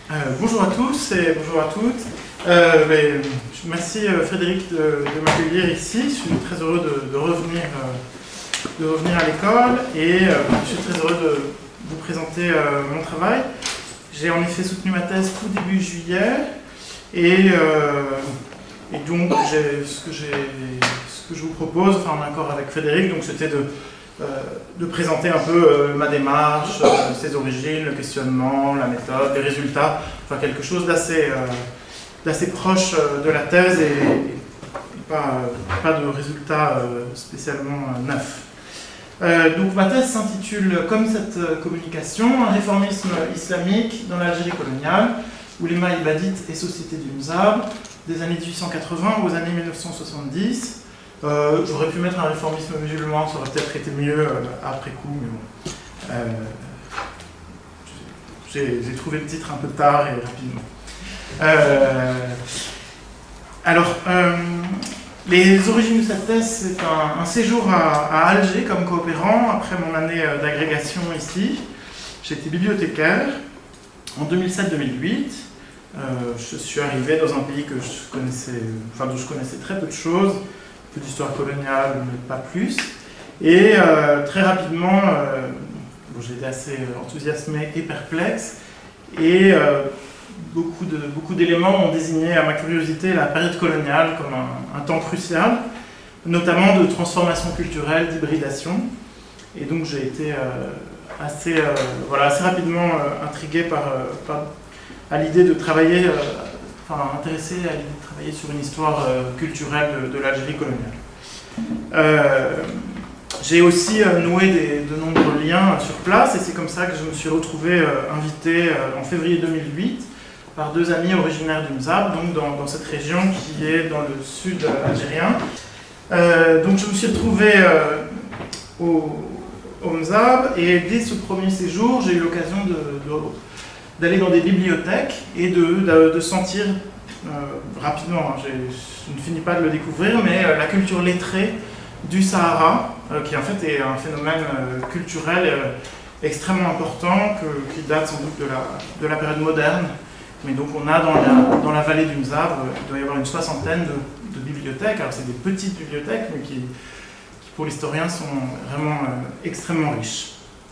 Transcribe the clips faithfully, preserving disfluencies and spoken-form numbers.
Euh, bonjour à tous et bonjour à toutes. Euh, mais, merci euh, Frédéric de, de m'accueillir ici. Je suis très heureux de, de, revenir, euh, de revenir à l'école et euh, je suis très heureux de vous présenter euh, mon travail. J'ai en effet soutenu ma thèse tout début juillet et, euh, et donc ce que, ce que je vous propose, enfin en accord avec Frédéric, donc c'était de Euh, de présenter un peu euh, ma démarche, euh, ses origines, le questionnement, la méthode, les résultats, enfin quelque chose d'assez euh, d'assez proche euh, de la thèse et, et pas, euh, pas de résultats euh, spécialement euh, neufs. Euh, donc ma thèse s'intitule comme cette euh, communication, un réformisme islamique dans l'Algérie coloniale, ouléma ibadite et société du Mzab, des années mille huit cent quatre-vingts aux années mille neuf cent soixante-dix. Euh, J'aurais pu mettre un réformisme musulman, ça aurait peut-être été mieux euh, après coup, mais bon. Euh, J'ai trouvé le titre un peu tard et rapidement. Euh, alors, euh, les origines de cette thèse, c'est un, un séjour à, à Alger comme coopérant après mon année d'agrégation ici. J'ai été bibliothécaire en deux mille sept deux mille huit. Euh, je suis arrivé dans un pays que je connaissais, enfin, dont je connaissais très peu de choses. D'histoire coloniale, mais pas plus. Et euh, très rapidement, euh, bon, j'ai été assez enthousiasmé et perplexe, et euh, beaucoup de, beaucoup d'éléments ont désigné à ma curiosité la période coloniale comme un, un temps crucial, notamment de transformation culturelle, d'hybridation. Et donc j'ai été euh, assez, euh, voilà, assez rapidement euh, intrigué par, euh, par, à l'idée de travailler, euh, enfin intéressé à l'idée de travailler sur une histoire euh, culturelle de, de l'Algérie coloniale. Euh, j'ai aussi euh, noué des, de nombreux liens sur place et c'est comme ça que je me suis retrouvé euh, invité euh, en février deux mille huit par deux amis originaires du Mzab, donc dans, dans cette région qui est dans le sud algérien. Euh, donc je me suis retrouvé euh, au, au Mzab et dès ce premier séjour, j'ai eu l'occasion de, de d'aller dans des bibliothèques et de, de, de sentir euh, rapidement, hein, je ne finis pas de le découvrir, mais euh, la culture lettrée du Sahara, euh, qui en fait est un phénomène euh, culturel euh, extrêmement important, que, qui date sans doute de la, de la période moderne. Mais donc on a dans la, dans la vallée du Mzab, euh, il doit y avoir une soixantaine de, de bibliothèques, alors c'est des petites bibliothèques, mais qui, qui pour l'historien sont vraiment euh, extrêmement riches.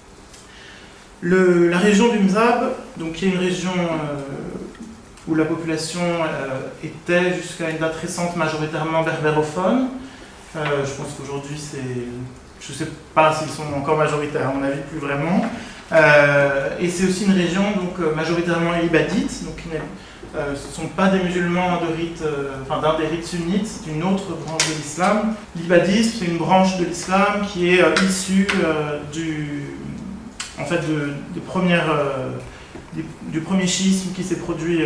Le, la région du Mzab, donc, qui est une région euh, où la population euh, était jusqu'à une date récente majoritairement berbérophone. Euh, je pense qu'aujourd'hui, c'est, je ne sais pas s'ils sont encore majoritaires, à mon avis, plus vraiment. Euh, et c'est aussi une région donc, majoritairement ibadite, donc euh, ce ne sont pas des musulmans de rite, euh, enfin, d'un des rites sunnites, c'est une autre branche de l'islam. L'ibadisme, c'est une branche de l'islam qui est euh, issue euh, du... en fait, de, de première, euh, du, du premier schisme qui s'est produit euh,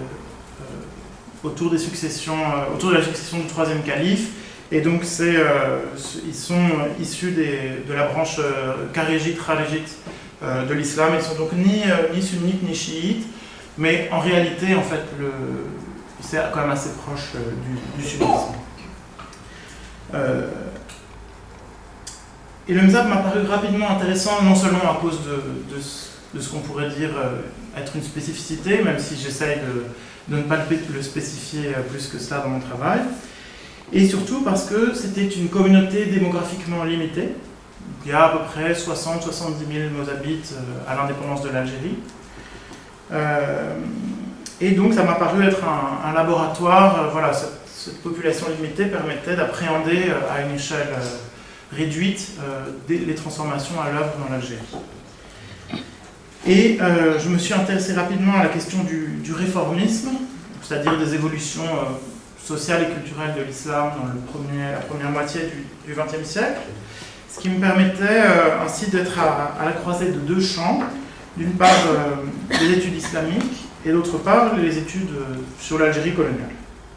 euh, autour des successions, euh, autour de la succession du troisième calife, et donc c'est, euh, ils sont issus des, de la branche euh, karégite, ralégite euh, de l'islam. Ils sont donc ni, euh, ni sunnites ni chiites, mais en réalité, en fait, le, c'est quand même assez proche euh, du, du sunnisme. Euh, Et le Mzab m'a paru rapidement intéressant, non seulement à cause de, de, de ce qu'on pourrait dire euh, être une spécificité, même si j'essaye de, de ne pas le, le spécifier plus que cela dans mon travail, et surtout parce que c'était une communauté démographiquement limitée. Il y a à peu près soixante à soixante-dix mille mozabites euh, à l'indépendance de l'Algérie. Euh, et donc ça m'a paru être un, un laboratoire, euh, voilà, cette, cette population limitée permettait d'appréhender euh, à une échelle euh, réduite euh, les transformations à l'œuvre dans l'Algérie. Et euh, je me suis intéressé rapidement à la question du, du réformisme, c'est-à-dire des évolutions euh, sociales et culturelles de l'islam dans le premier, la première moitié du vingtième siècle, ce qui me permettait euh, ainsi d'être à, à la croisée de deux champs, d'une part euh, les études islamiques et d'autre part les études euh, sur l'Algérie coloniale.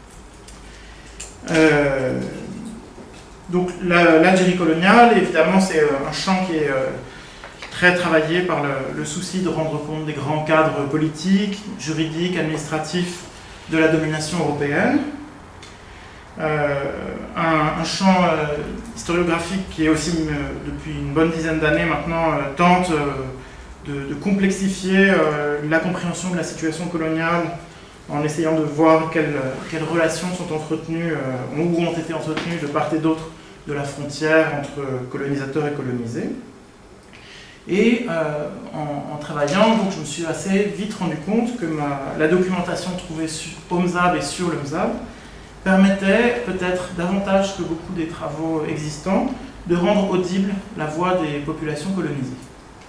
Euh, Donc l'Algérie coloniale, évidemment, c'est un champ qui est euh, très travaillé par le, le souci de rendre compte des grands cadres politiques, juridiques, administratifs de la domination européenne. Euh, un, un champ euh, historiographique qui est aussi, euh, depuis une bonne dizaine d'années maintenant, euh, tente euh, de, de complexifier euh, la compréhension de la situation coloniale en essayant de voir quelles, quelles relations sont entretenues euh, ou ont été entretenues de part et d'autre de la frontière entre colonisateurs et colonisés. Et euh, en, en travaillant, donc, je me suis assez vite rendu compte que ma, la documentation trouvée sur, au MZAB et sur le MZAB permettait, peut-être davantage que beaucoup des travaux existants, de rendre audible la voix des populations colonisées.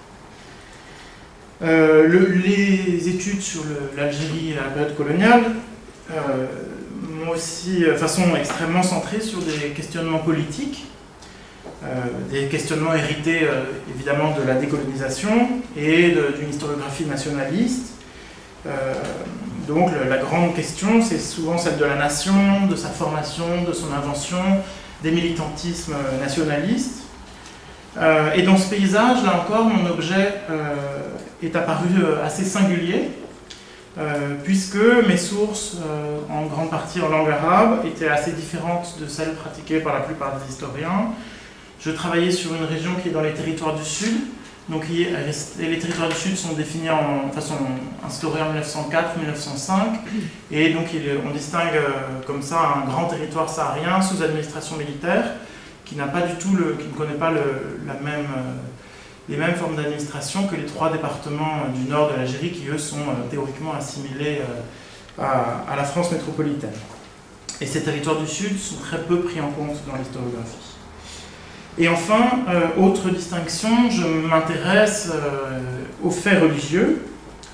Euh, le, les études sur l'Algérie à la période coloniale euh, m'ont aussi, enfin, sont extrêmement centrées sur des questionnements politiques, euh, des questionnements hérités euh, évidemment de la décolonisation et d'une historiographie nationaliste. Euh, donc le, la grande question, c'est souvent celle de la nation, de sa formation, de son invention, des militantismes nationalistes. Euh, et dans ce paysage, là encore, mon objet euh, est apparu euh, assez singulier, euh, puisque mes sources, euh, en grande partie en langue arabe, étaient assez différentes de celles pratiquées par la plupart des historiens. Je travaillais sur une région qui est dans les territoires du Sud, donc les territoires du Sud sont définis en façon instaurée en mille neuf cent quatre mille neuf cent cinq, et donc on distingue comme ça un grand territoire saharien sous administration militaire, qui n'a pas du tout le, qui ne connaît pas le, la même, les mêmes formes d'administration que les trois départements du nord de l'Algérie qui eux sont théoriquement assimilés à, à la France métropolitaine. Et ces territoires du Sud sont très peu pris en compte dans l'historiographie. Et enfin, euh, autre distinction, je m'intéresse euh, aux faits religieux.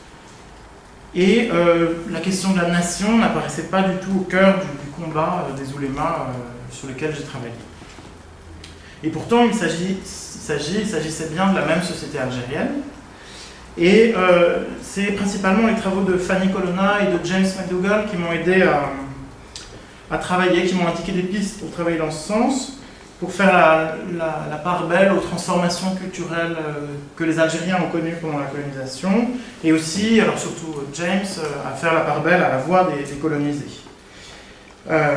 Et euh, la question de la nation n'apparaissait pas du tout au cœur du, du combat euh, des oulémas euh, sur lesquels j'ai travaillé. Et pourtant, il s'agit, il s'agit, il s'agissait bien de la même société algérienne. Et euh, c'est principalement les travaux de Fanny Colonna et de James McDougall qui m'ont aidé à, à travailler, qui m'ont indiqué des pistes pour travailler dans ce sens, pour faire la, la, la part belle aux transformations culturelles euh, que les Algériens ont connues pendant la colonisation, et aussi, alors surtout James, euh, à faire la part belle à la voix des, des colonisés. Euh,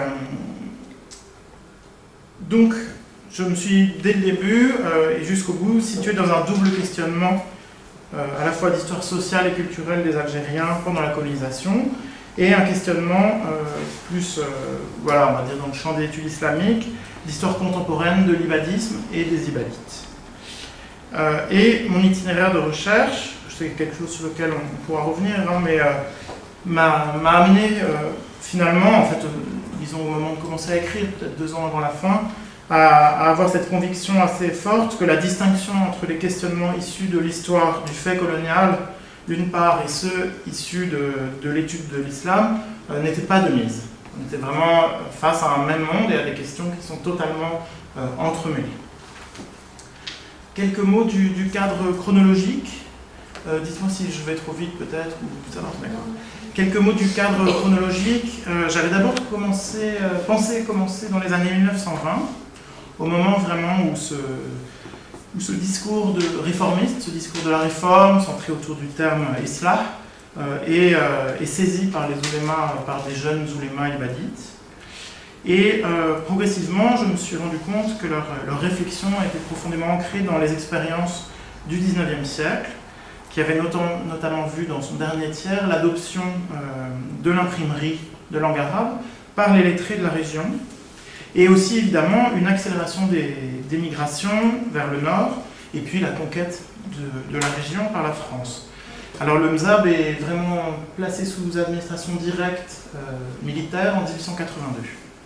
donc, je me suis, dès le début euh, et jusqu'au bout, situé dans un double questionnement, euh, à la fois d'histoire sociale et culturelle des Algériens pendant la colonisation, et un questionnement euh, plus, euh, voilà, on va dire dans le champ des études islamiques, d'histoire contemporaine, de l'ibadisme et des ibadites. Euh, et mon itinéraire de recherche, c'est quelque chose sur lequel on pourra revenir, hein, mais euh, m'a amené euh, finalement, en fait, euh, disons au moment de commencer à écrire, peut-être deux ans avant la fin, à, à avoir cette conviction assez forte que la distinction entre les questionnements issus de l'histoire du fait colonial, d'une part, et ceux issus de, de l'étude de l'islam, euh, n'était pas de mise. On était vraiment face à un même monde et à des questions qui sont totalement euh, entremêlées. Quelques mots du, du cadre chronologique. Euh, Dites-moi si je vais trop vite peut-être, ou ça va, d'accord. Quelques mots du cadre chronologique. Euh, J'avais d'abord commencé, euh, pensé commencer dans les années mille neuf cent vingt, au moment vraiment où ce, où ce discours de réformiste, ce discours de la réforme, centré autour du terme islah, euh, est, euh, est saisi par les oulémas, par des jeunes oulémas ibadites. Et euh, progressivement, je me suis rendu compte que leur, leur réflexion était profondément ancrée dans les expériences du dix-neuvième siècle, qui avait notamment, notamment vu dans son dernier tiers l'adoption euh, de l'imprimerie de langue arabe par les lettrés de la région, et aussi évidemment une accélération des, des migrations vers le nord, et puis la conquête de, de la région par la France. Alors le MZAB est vraiment placé sous administration directe euh, militaire en dix-huit cent quatre-vingt-deux.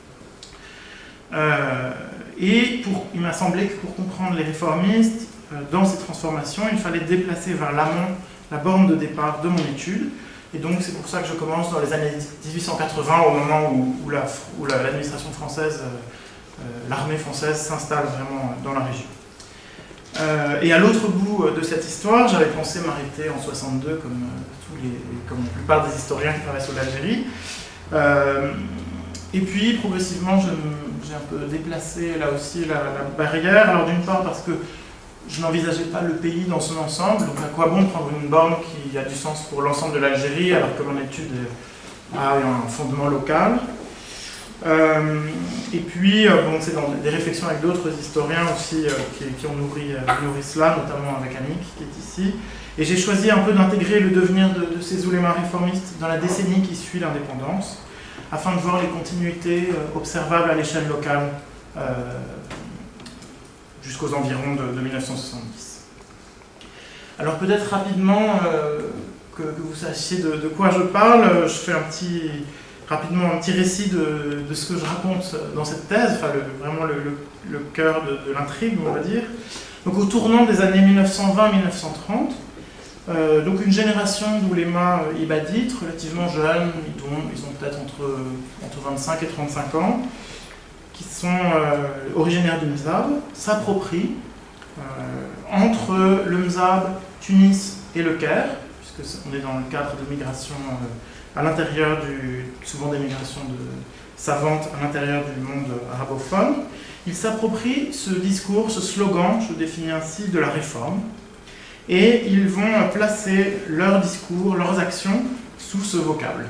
Euh, et pour, il m'a semblé que pour comprendre les réformistes, euh, dans ces transformations, il fallait déplacer vers l'amont la borne de départ de mon étude. Et donc c'est pour ça que je commence dans les années dix-huit cent quatre-vingts, au moment où, où l'administration la, française, euh, l'armée française s'installe vraiment dans la région. Euh, et à l'autre bout de cette histoire, j'avais pensé m'arrêter en soixante-deux, comme, euh, tous les, comme la plupart des historiens qui travaillent sur l'Algérie. Euh, et puis progressivement, j'ai un peu déplacé là aussi la, la barrière. Alors d'une part parce que je n'envisageais pas le pays dans son ensemble, donc à quoi bon prendre une borne qui a du sens pour l'ensemble de l'Algérie alors que mon étude a un fondement local. Euh, et puis, euh, bon, c'est dans des réflexions avec d'autres historiens aussi euh, qui, qui ont nourri, euh, nourri cela, notamment avec Annick qui est ici. Et j'ai choisi un peu d'intégrer le devenir de, de ces oulémas réformistes dans la décennie qui suit l'indépendance, afin de voir les continuités euh, observables à l'échelle locale euh, jusqu'aux environs de, de mille neuf cent soixante-dix. Alors peut-être rapidement, euh, que, que vous sachiez de, de quoi je parle, je fais un petit, rapidement un petit récit de, de ce que je raconte dans cette thèse, enfin le, vraiment le, le, le cœur de, de l'intrigue, on va dire. Donc au tournant des années mille neuf cent vingt à mille neuf cent trente, euh, donc une génération d'oulémas ibadites, relativement jeunes, ils ont, ils ont peut-être entre, entre vingt-cinq et trente-cinq ans, qui sont euh, originaires du Mzab, s'approprient, euh, entre le Mzab, Tunis et le Caire, puisque on est dans le cadre de migration euh, à l'intérieur du, souvent des migrations de, savantes à l'intérieur du monde arabophone, ils s'approprient ce discours, ce slogan, je le définis ainsi, de la réforme, et ils vont placer leur discours, leurs actions sous ce vocable.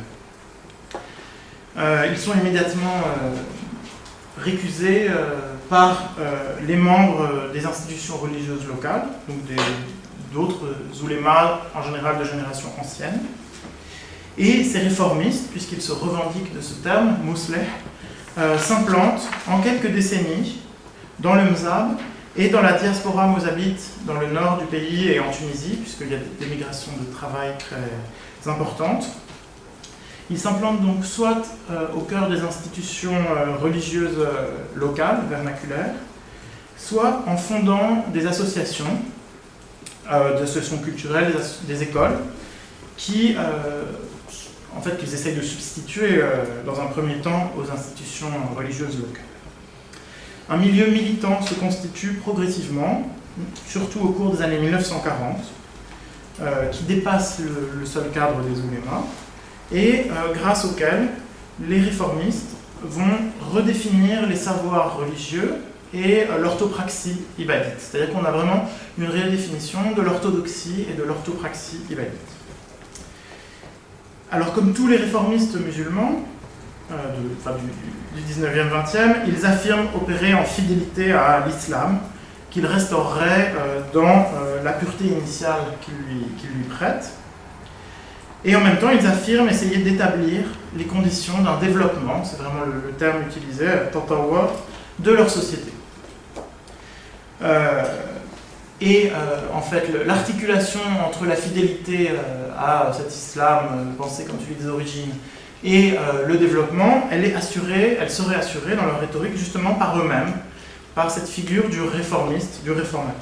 Euh, ils sont immédiatement euh, récusés euh, par euh, les membres des institutions religieuses locales, donc d'autres oulémas, en général de génération ancienne. Et ces réformistes, puisqu'ils se revendiquent de ce terme, Mousleh, euh, s'implantent en quelques décennies dans le Mzab et dans la diaspora mozabite dans le nord du pays et en Tunisie, puisqu'il y a des migrations de travail très importantes. Ils s'implantent donc soit euh, au cœur des institutions euh, religieuses euh, locales, vernaculaires, soit en fondant des associations, euh, des associations culturelles, des, asso des écoles, qui, euh, en fait, qu'ils essayent de substituer euh, dans un premier temps aux institutions religieuses locales. Un milieu militant se constitue progressivement, surtout au cours des années mille neuf cent quarante, euh, qui dépasse le, le seul cadre des oulémas, et euh, grâce auquel les réformistes vont redéfinir les savoirs religieux et euh, l'orthopraxie ibadite. C'est-à-dire qu'on a vraiment une redéfinition de l'orthodoxie et de l'orthopraxie ibadite. Alors comme tous les réformistes musulmans, euh, de, enfin, du, du dix-neuvième vingtième, ils affirment opérer en fidélité à l'islam, qu'ils restaureraient euh, dans euh, la pureté initiale qu'ils lui, qu'ils lui prêtent. Et en même temps, ils affirment essayer d'établir les conditions d'un développement, c'est vraiment le, le terme utilisé, tatawwur, de leur société. Euh, et euh, en fait, l'articulation entre la fidélité euh, à cet islam, euh, pensé comme celui des origines, et euh, le développement, elle est assurée, elle serait assurée dans leur rhétorique justement par eux-mêmes, par cette figure du réformiste, du réformateur.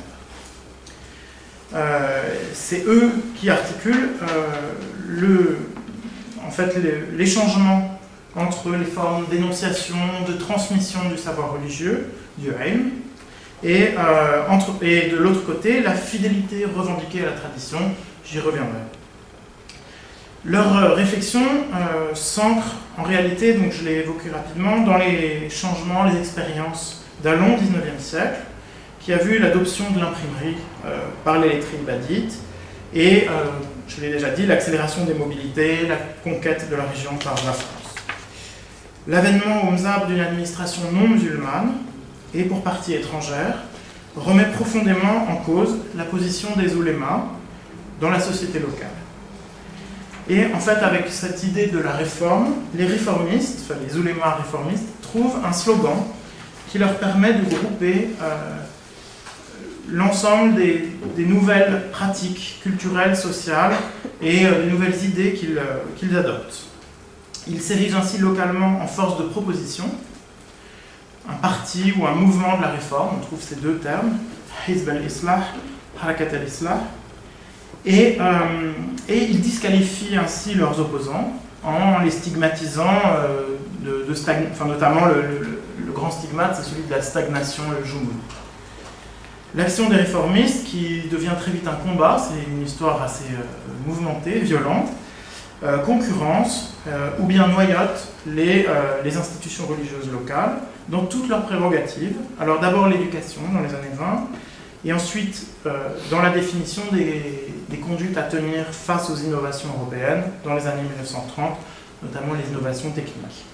Euh, c'est eux qui articulent euh, le, en fait, les, les changements entre les formes d'énonciation, de transmission du savoir religieux, du ilm, et, euh, entre, et de l'autre côté, la fidélité revendiquée à la tradition, j'y reviendrai. Leur euh, réflexion euh, s'ancre en réalité, donc je l'ai évoqué rapidement, dans les changements, les expériences d'un long dix-neuvième siècle, qui a vu l'adoption de l'imprimerie euh, par les lettrés ibadites et, euh, je l'ai déjà dit, l'accélération des mobilités, la conquête de la région par la France. L'avènement au Mzab d'une administration non musulmane et pour partie étrangère remet profondément en cause la position des oulémas dans la société locale. Et en fait, avec cette idée de la réforme, les réformistes, enfin les oulémas réformistes, trouvent un slogan qui leur permet de grouper euh, l'ensemble des, des nouvelles pratiques culturelles, sociales et euh, des nouvelles idées qu'ils euh, qu'ils adoptent. Ils s'érigent ainsi localement en force de proposition, un parti ou un mouvement de la réforme, on trouve ces deux termes, Hizb al-Islah, Harakat al-Islah, et, euh, et ils disqualifient ainsi leurs opposants en les stigmatisant, euh, de, de stagn... enfin, notamment le, le, le grand stigmate, c'est celui de la stagnation, le jumud. L'action des réformistes, qui devient très vite un combat, c'est une histoire assez euh, mouvementée, violente, euh, concurrence euh, ou bien noyote les, euh, les institutions religieuses locales dans toutes leurs prérogatives. Alors d'abord l'éducation dans les années vingt, et ensuite euh, dans la définition des, des conduites à tenir face aux innovations européennes dans les années mille neuf cent trente, notamment les innovations techniques.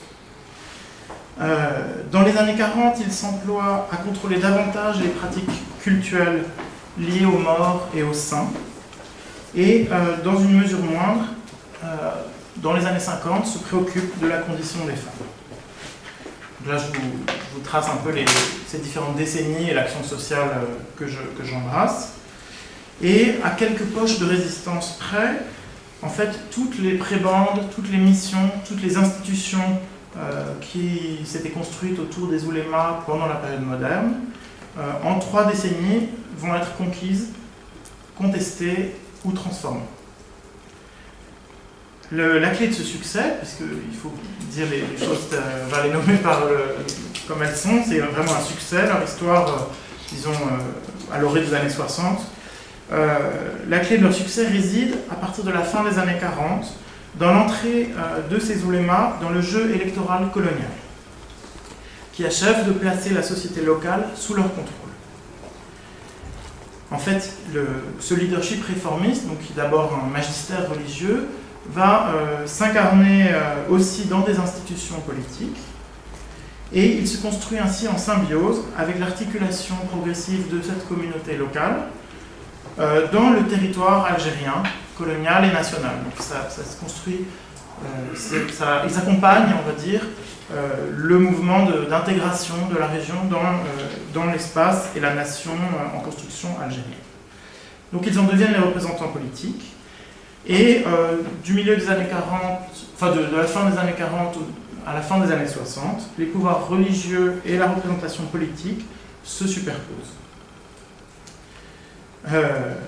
Euh, dans les années quarante, il s'emploie à contrôler davantage les pratiques cultuelles liées aux morts et aux saints, et euh, dans une mesure moindre, euh, dans les années cinquante, se préoccupe de la condition des femmes. Là, je vous, je vous trace un peu les, ces différentes décennies et l'action sociale que, je, que j'embrasse. Et à quelques poches de résistance près, en fait, toutes les prébandes, toutes les missions, toutes les institutions euh, qui s'étaient construites autour des oulémas pendant la période moderne, euh, en trois décennies, vont être conquises, contestées ou transformées. Le, la clé de ce succès, puisqu'il faut dire les, les choses, euh, va les nommer par le, comme elles sont, c'est vraiment un succès, leur histoire, euh, disons, euh, à l'orée des années soixante. Euh, la clé de leur succès réside, à partir de la fin des années quarante, dans l'entrée euh, de ces oulémas dans le jeu électoral colonial, qui achève de placer la société locale sous leur contrôle. En fait, le, ce leadership réformiste, donc qui est d'abord un magistère religieux, va euh, s'incarner euh, aussi dans des institutions politiques, et il se construit ainsi en symbiose avec l'articulation progressive de cette communauté locale euh, dans le territoire algérien, colonial et national. Donc ça, ça se construit, euh, ça, il s'accompagne, on va dire, euh, le mouvement de, d'intégration de la région dans, euh, dans l'espace et la nation euh, en construction algérienne. Donc ils en deviennent les représentants politiques. Et euh, du milieu des années quarante, enfin de, de la fin des années quarante à la fin des années soixante, les pouvoirs religieux et la représentation politique se superposent. Euh,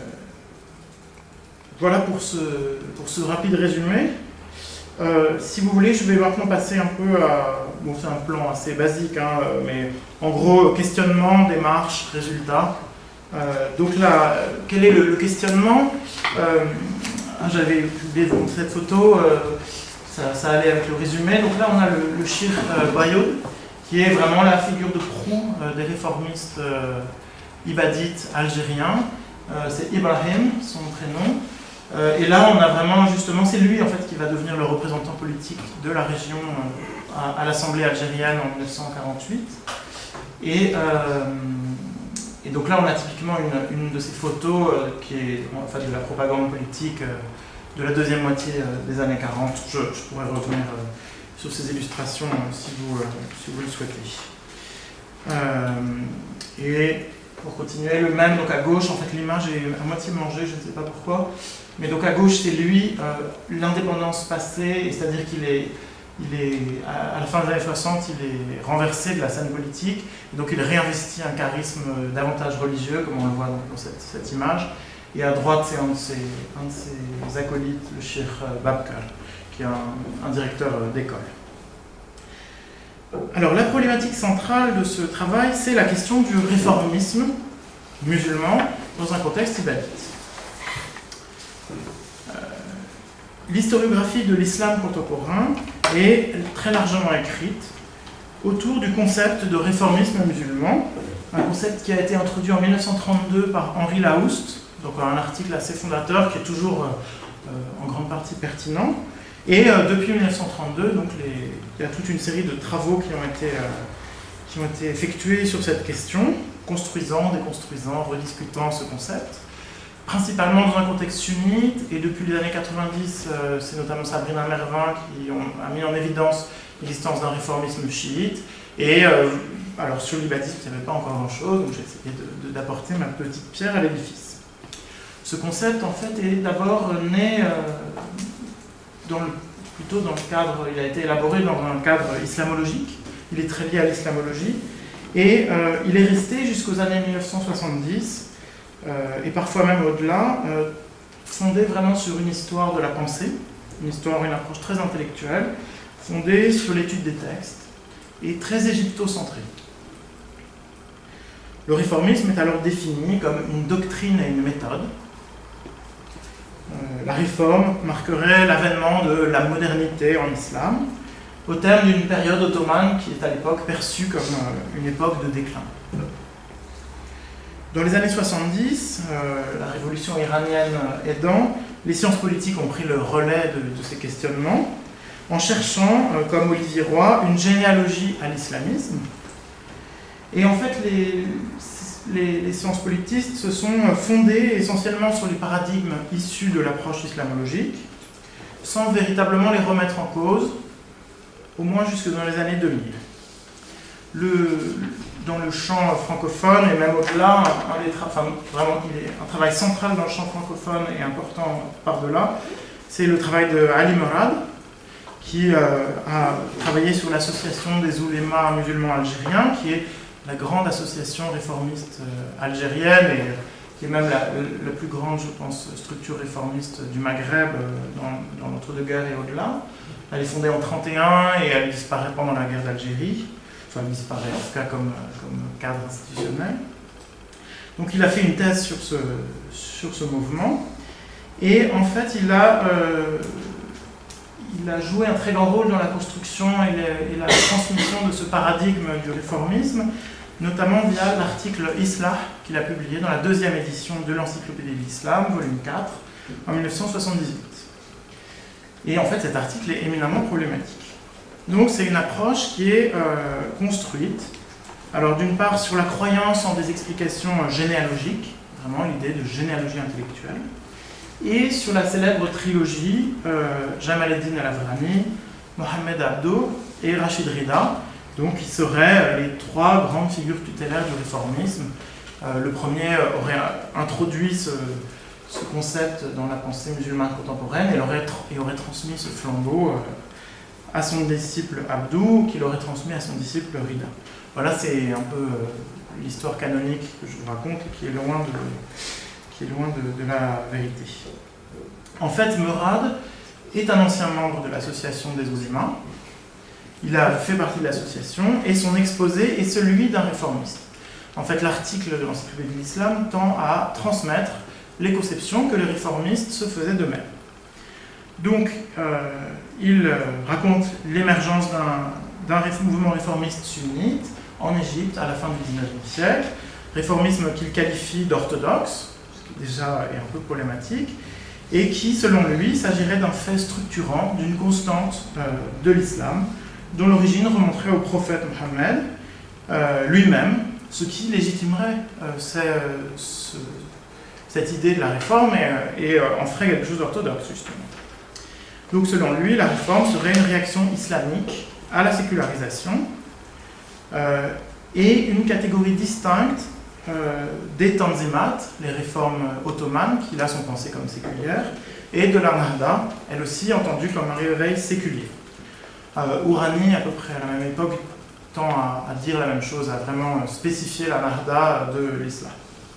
voilà pour ce, pour ce rapide résumé. Euh, si vous voulez, je vais maintenant passer un peu à... Bon, c'est un plan assez basique, hein, mais en gros, questionnement, démarche, résultat. Euh, donc là, quel est le, le questionnement ? euh, J'avais publié cette photo, euh, ça, ça allait avec le résumé. Donc là, on a le, le Cheikh euh, Bayoud, qui est vraiment la figure de proue euh, des réformistes euh, ibadites algériens. Euh, c'est Ibrahim, son prénom. Euh, et là, on a vraiment, justement, c'est lui en fait qui va devenir le représentant politique de la région euh, à, à l'Assemblée algérienne en mille neuf cent quarante-huit. Et, euh, et donc là, on a typiquement une, une de ces photos euh, qui est en fait de la propagande politique euh, de la deuxième moitié euh, des années quarante. Je, je pourrais revenir euh, sur ces illustrations euh, si, vous, euh, si vous le souhaitez. Euh, et pour continuer, le même, donc à gauche, en fait l'image est à moitié mangée, je ne sais pas pourquoi, mais donc à gauche c'est lui, euh, l'indépendance passée, c'est-à-dire qu'il est, il est, à la fin des années soixante, il est renversé de la scène politique, et donc il réinvestit un charisme davantage religieux, comme on le voit dans cette, cette image, et à droite c'est un de ses, un de ses acolytes, le Cheikh Babkar, qui est un, un directeur d'école. Alors la problématique centrale de ce travail, c'est la question du réformisme musulman dans un contexte ibadite. Euh, l'historiographie de l'islam contemporain est très largement écrite autour du concept de réformisme musulman, un concept qui a été introduit en mille neuf cent trente-deux par Henri Laoust, donc un article assez fondateur qui est toujours euh, en grande partie pertinent. Et euh, depuis mille neuf cent trente-deux, donc les, il y a toute une série de travaux qui ont, été, euh, qui ont été effectués sur cette question, construisant, déconstruisant, rediscutant ce concept, principalement dans un contexte sunnite, et depuis les années quatre-vingt-dix, euh, c'est notamment Sabrina Mervin qui ont, a mis en évidence l'existence d'un réformisme chiite, et euh, alors sur l'ibadisme, il n'y avait pas encore grand-chose, donc j'ai essayé de, de, d'apporter ma petite pierre à l'édifice. Ce concept, en fait, est d'abord né... Euh, Dans le, plutôt dans le cadre, il a été élaboré dans un cadre islamologique, il est très lié à l'islamologie, et euh, il est resté jusqu'aux années mille neuf cent soixante-dix, euh, et parfois même au-delà, euh, fondé vraiment sur une histoire de la pensée, une histoire, une approche très intellectuelle, fondée sur l'étude des textes, et très égypto-centrée. Le réformisme est alors défini comme une doctrine et une méthode. La réforme marquerait l'avènement de la modernité en islam, au terme d'une période ottomane qui est à l'époque perçue comme une époque de déclin. Dans les années soixante-dix, euh, la révolution iranienne aidant, les sciences politiques ont pris le relais de, de ces questionnements, en cherchant, euh, comme Olivier Roy, une généalogie à l'islamisme. Et en fait, les, les, les sciences politistes se sont fondées essentiellement sur les paradigmes issus de l'approche islamologique, sans véritablement les remettre en cause, au moins jusque dans les années deux mille. Le, dans le champ francophone, et même au-delà, un, des tra- enfin, vraiment, il est un travail central dans le champ francophone et important par-delà, c'est le travail de Ali Morad, qui euh, a travaillé sur l'association des oulémas musulmans algériens, qui est la grande association réformiste euh, algérienne et qui est même la, la plus grande, je pense, structure réformiste du Maghreb euh, dans, dans l'entre-deux-guerres et au-delà. Elle est fondée en trente et un et elle disparaît pendant la guerre d'Algérie. Enfin, elle disparaît en tout cas comme, comme cadre institutionnel. Donc il a fait une thèse sur ce, sur ce mouvement et en fait il a, euh, il a joué un très grand rôle dans la construction et, les, et la transmission de ce paradigme du réformisme, notamment via l'article Islah qu'il a publié dans la deuxième édition de l'Encyclopédie de l'Islam, volume quatre, en mille neuf cent soixante-dix-huit. Et en fait cet article est éminemment problématique. Donc c'est une approche qui est euh, construite, alors d'une part sur la croyance en des explications généalogiques, vraiment l'idée de généalogie intellectuelle, et sur la célèbre trilogie euh, Jamal Eddin al-Afghani, Mohamed Abdo et Rachid Rida, donc qui seraient les trois grandes figures tutélaires du réformisme. Euh, le premier aurait introduit ce, ce concept dans la pensée musulmane contemporaine et aurait, et aurait transmis ce flambeau euh, à son disciple Abdou, qui l'aurait transmis à son disciple Rida. Voilà, c'est un peu euh, l'histoire canonique que je vous raconte et qui est loin de, qui est loin de, de la vérité. En fait, Morad est un ancien membre de l'association des oulémas. Il a fait partie de l'association et son exposé est celui d'un réformiste. En fait, l'article de l'Encyclopédie de l'Islam tend à transmettre les conceptions que les réformistes se faisaient d'eux-mêmes. Donc, euh, il raconte l'émergence d'un mouvement réformiste sunnite en Égypte à la fin du dix-neuvième siècle, réformisme qu'il qualifie d'orthodoxe, ce qui déjà est un peu problématique, et qui, selon lui, s'agirait d'un fait structurant, d'une constante euh, de l'islam, dont l'origine remonterait au prophète Mohammed euh, lui-même, ce qui légitimerait euh, ce, ce, cette idée de la réforme et, et euh, en ferait quelque chose d'orthodoxe, justement. Donc, selon lui, la réforme serait une réaction islamique à la sécularisation euh, et une catégorie distincte euh, des tanzimat, les réformes ottomanes, qui là sont pensées comme séculières, et de la Nahda, elle aussi entendue comme un réveil séculier. Euh, Ourani, à peu près à la même époque, tend à, à dire la même chose, à vraiment spécifier la Nahda de l'islam.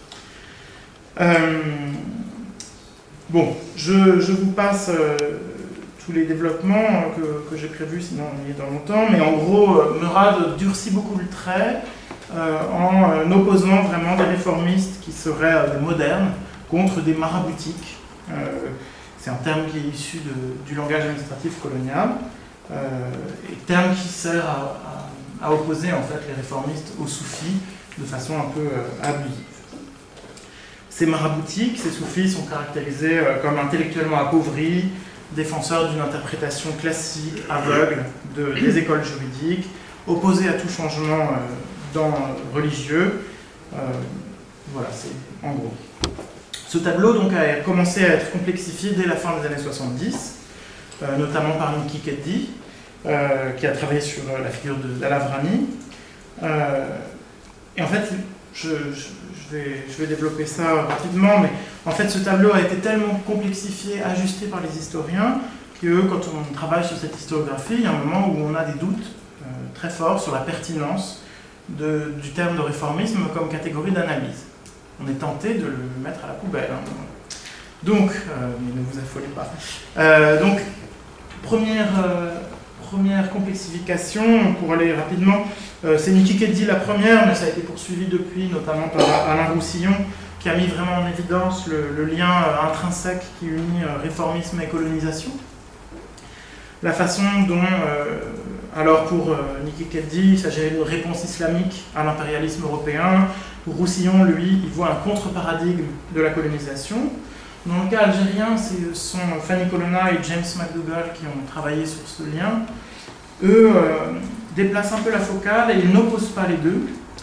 Euh, bon, je, je vous passe euh, tous les développements que, que j'ai prévus, sinon on y est dans longtemps, mais en gros, Morad durcit beaucoup le trait euh, en euh, opposant vraiment des réformistes qui seraient euh, des modernes contre des maraboutiques. Euh, c'est un terme qui est issu de, du langage administratif colonial, euh, et terme qui sert à, à, à opposer en fait les réformistes aux soufis de façon un peu euh, abusive. Ces maraboutiques, ces soufis sont caractérisés euh, comme intellectuellement appauvris, défenseurs d'une interprétation classique, aveugle de, des écoles juridiques, opposés à tout changement euh, dans, euh, religieux. Euh, voilà, c'est en gros. Ce tableau donc, a commencé à être complexifié dès la fin des années soixante-dix, euh, notamment par Niki Keddi, euh, qui a travaillé sur euh, la figure d'Al-Afghani. Euh, et en fait, je, je, je, vais, je vais développer ça rapidement, mais en fait, ce tableau a été tellement complexifié, ajusté par les historiens, que quand on travaille sur cette historiographie, il y a un moment où on a des doutes euh, très forts sur la pertinence de, du terme de réformisme comme catégorie d'analyse. On est tenté de le mettre à la poubelle. Hein. Donc, euh, mais ne vous affolez pas. Euh, donc, première, euh, première complexification, pour aller rapidement, euh, c'est Niki Keddi la première, mais ça a été poursuivi depuis, notamment par Alain Roussillon, qui a mis vraiment en évidence le, le lien euh, intrinsèque qui unit euh, réformisme et colonisation. La façon dont, euh, alors pour euh, Niki Keddi, il s'agirait d'une réponse islamique à l'impérialisme européen. Pour Roussillon, lui, il voit un contre-paradigme de la colonisation. Dans le cas algérien, ce sont Fanny Colonna et James McDougall qui ont travaillé sur ce lien. Eux euh, déplacent un peu la focale et ils n'opposent pas les deux.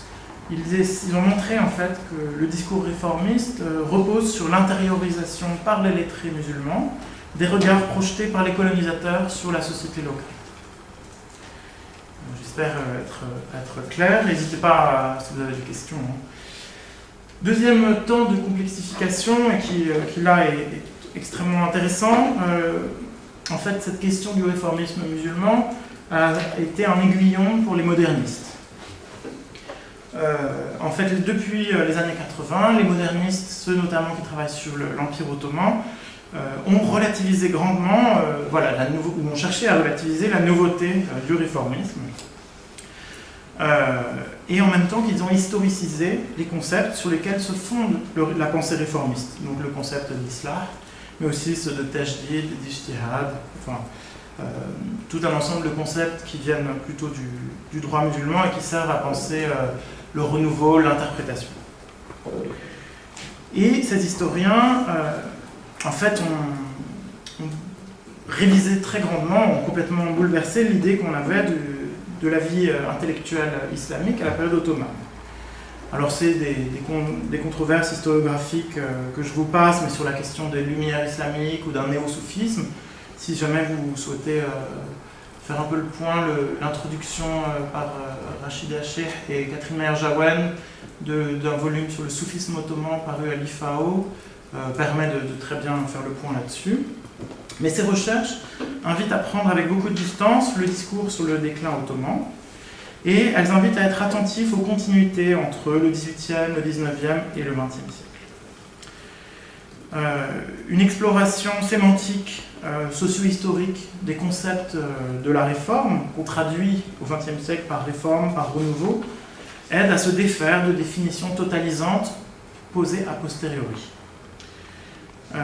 ils, ils ont montré en fait que le discours réformiste euh, repose sur l'intériorisation par les lettrés musulmans des regards projetés par les colonisateurs sur la société locale. J'espère être, être clair, n'hésitez pas à, si vous avez des questions. Hein. Deuxième temps de complexification, et qui, qui là est, est extrêmement intéressant, euh, en fait cette question du réformisme musulman a été un aiguillon pour les modernistes. Euh, en fait, depuis les années quatre-vingts, les modernistes, ceux notamment qui travaillent sur l'Empire ottoman, euh, ont relativisé grandement, euh, voilà, la nouveau, ou ont cherché à relativiser la nouveauté euh, du réformisme. Euh, et en même temps qu'ils ont historicisé les concepts sur lesquels se fonde le, la pensée réformiste. Donc le concept d'islah, mais aussi ceux de tajdid, d'ijtihad, enfin, euh, tout un ensemble de concepts qui viennent plutôt du, du droit musulman et qui servent à penser euh, le renouveau, l'interprétation. Et ces historiens, euh, en fait, ont, ont révisé très grandement, ont complètement bouleversé l'idée qu'on avait de, de la vie intellectuelle islamique à la période ottomane. Alors c'est des, des, con, des controverses historiographiques euh, que je vous passe, mais sur la question des lumières islamiques ou d'un néo-soufisme, si jamais vous souhaitez euh, faire un peu le point, l'introduction euh, par euh, Rachida Sheikh et Catherine Meyer-Jawen d'un volume sur le soufisme ottoman paru à l'I F A O euh, permet de, de très bien faire le point là-dessus. Mais ces recherches invitent à prendre avec beaucoup de distance le discours sur le déclin ottoman, et elles invitent à être attentifs aux continuités entre le dix-huitième, le dix-neuvième et le vingtième siècle. Euh, une exploration sémantique, euh, socio-historique des concepts euh, de la réforme, qu'on traduit au vingtième siècle par réforme, par renouveau, aide à se défaire de définitions totalisantes posées a posteriori. Euh,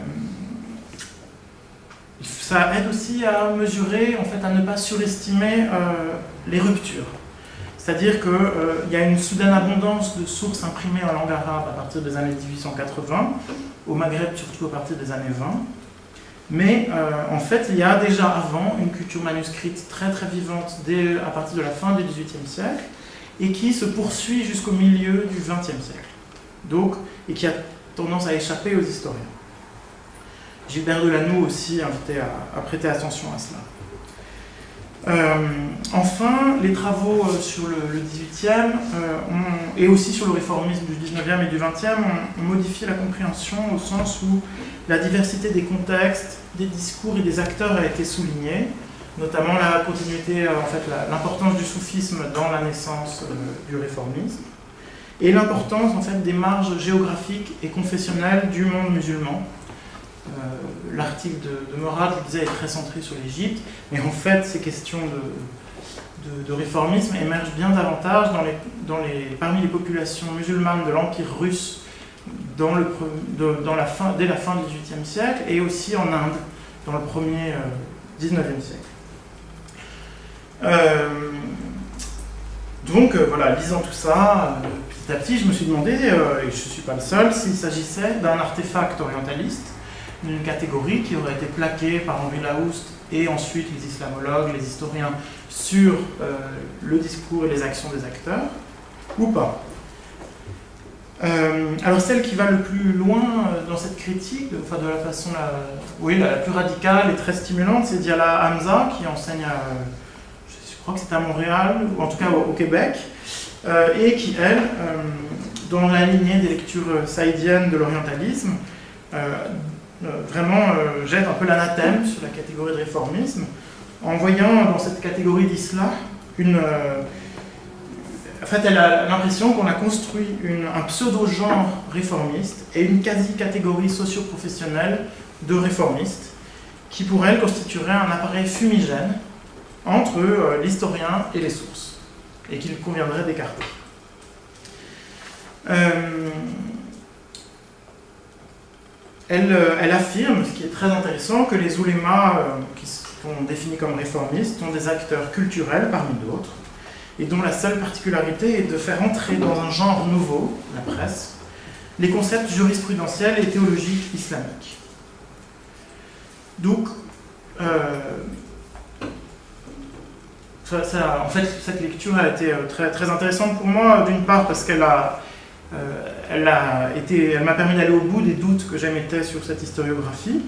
Ça aide aussi à mesurer, en fait, à ne pas surestimer euh, les ruptures. C'est-à-dire qu'il euh, y a une soudaine abondance de sources imprimées en langue arabe à partir des années mille huit cent quatre-vingts, au Maghreb surtout à partir des années vingt. Mais euh, en fait, il y a déjà avant une culture manuscrite très très vivante dès, à partir de la fin du dix-huitième siècle et qui se poursuit jusqu'au milieu du vingtième siècle. Donc, et qui a tendance à échapper aux historiens. Gilbert Delanoux aussi invité à, à prêter attention à cela. Euh, enfin, les travaux sur le, le dix-huitième euh, ont, et aussi sur le réformisme du dix-neuvième et du vingtième ont, ont modifié la compréhension au sens où la diversité des contextes, des discours et des acteurs a été soulignée, notamment la continuité, en fait, l'importance du soufisme dans la naissance euh, du réformisme, et l'importance en fait des marges géographiques et confessionnelles du monde musulman. Euh, L'article de, de Morad, je vous disais, est très centré sur l'Égypte, mais en fait, ces questions de, de, de réformisme émergent bien davantage dans les, dans les, parmi les populations musulmanes de l'Empire russe dans le, de, dans la fin, dès la fin du dix-huitième siècle, et aussi en Inde, dans le premier euh, dix-neuvième siècle. Euh, donc, euh, voilà, lisant tout ça, euh, petit à petit, je me suis demandé, euh, et je ne suis pas le seul, s'il s'agissait d'un artefact orientaliste, d'une catégorie qui aurait été plaquée par Henri Laouste et ensuite les islamologues, les historiens sur euh, le discours et les actions des acteurs, ou pas. Euh, alors celle qui va le plus loin dans cette critique, de, enfin de la façon la, oui, la, la plus radicale et très stimulante, c'est Diala Hamza, qui enseigne à, je crois que c'est à Montréal, ou en tout cas au, au Québec, euh, et qui, elle, euh, dans la lignée des lectures saïdiennes de l'orientalisme, euh, Euh, vraiment euh, jette un peu l'anathème sur la catégorie de réformisme, en voyant dans cette catégorie d'islam une... Euh, en fait, elle a l'impression qu'on a construit une, un pseudo-genre réformiste et une quasi-catégorie socio-professionnelle de réformistes qui, pour elle, constituerait un appareil fumigène entre euh, l'historien et les sources, et qu'il conviendrait d'écarter. Euh, Elle, elle affirme, ce qui est très intéressant, que les oulémas, euh, qui sont définis comme réformistes, sont des acteurs culturels parmi d'autres, et dont la seule particularité est de faire entrer dans un genre nouveau, la presse, les concepts jurisprudentiels et théologiques islamiques. Donc, euh, ça, ça, en fait, cette lecture a été très, très intéressante pour moi, d'une part parce qu'elle a, euh, elle a été, elle m'a permis d'aller au bout des doutes que j'émettais sur cette historiographie.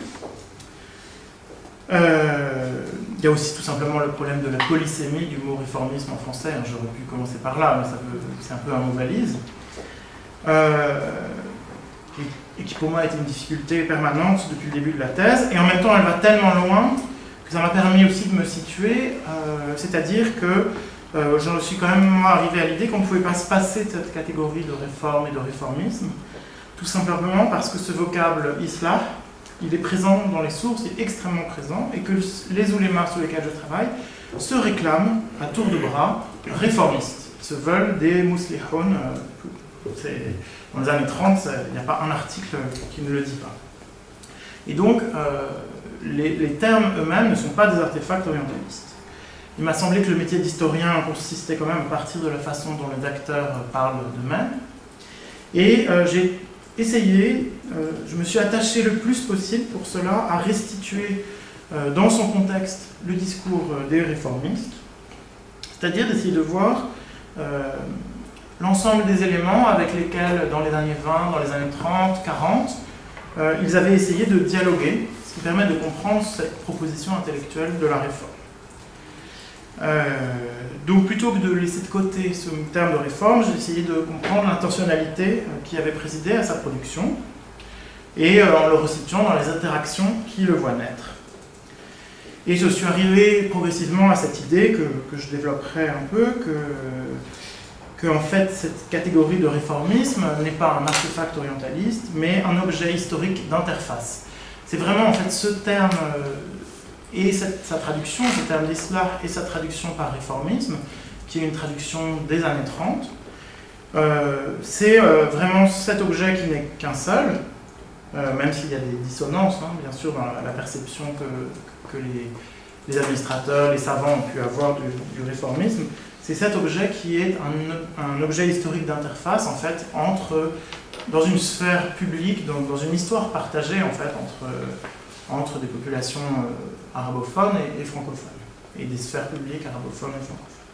Euh, il y a aussi tout simplement le problème de la polysémie du mot réformisme en français. J'aurais pu commencer par là, mais c'est un peu un mot valise. Euh, et, et qui pour moi a été une difficulté permanente depuis le début de la thèse. Et en même temps, elle va tellement loin que ça m'a permis aussi de me situer, euh, c'est-à-dire que euh, je suis quand même moi, arrivé à l'idée qu'on ne pouvait pas se passer de cette catégorie de réforme et de réformisme, tout simplement parce que ce vocable islah, il est présent dans les sources, il est extrêmement présent, et que les oulémas sur lesquels je travaille se réclament à tour de bras réformistes. Ils se veulent des mouslihoun. Euh, dans les années trente, il n'y a pas un article qui ne le dit pas. Et donc, euh, les, les termes eux-mêmes ne sont pas des artefacts orientalistes. Il m'a semblé que le métier d'historien consistait quand même à partir de la façon dont les acteurs parlent d'eux-mêmes. Et euh, j'ai essayé, euh, je me suis attaché le plus possible pour cela à restituer euh, dans son contexte le discours euh, des réformistes, c'est-à-dire d'essayer de voir euh, l'ensemble des éléments avec lesquels dans les années vingt, dans les années trente, quarante, euh, ils avaient essayé de dialoguer, ce qui permet de comprendre cette proposition intellectuelle de la réforme. Euh, donc plutôt que de laisser de côté ce terme de réforme, j'ai essayé de comprendre l'intentionnalité euh, qui avait présidé à sa production et euh, en le resituant dans les interactions qui le voient naître. Et je suis arrivé progressivement à cette idée que, que je développerai un peu, que, que en fait cette catégorie de réformisme n'est pas un artefact orientaliste, mais un objet historique d'interface. C'est vraiment en fait ce terme euh, et cette, sa traduction, ce terme d'islah et sa traduction par réformisme, qui est une traduction des années trente, euh, c'est euh, vraiment cet objet qui n'est qu'un seul, euh, même s'il y a des dissonances, hein, bien sûr, dans la, la perception que, que les, les administrateurs, les savants ont pu avoir du, du réformisme. C'est cet objet qui est un, un objet historique d'interface, en fait, entre, dans une sphère publique, donc dans une histoire partagée, en fait, entre... entre des populations euh, arabophones et, et francophones, et des sphères publiques arabophones et francophones.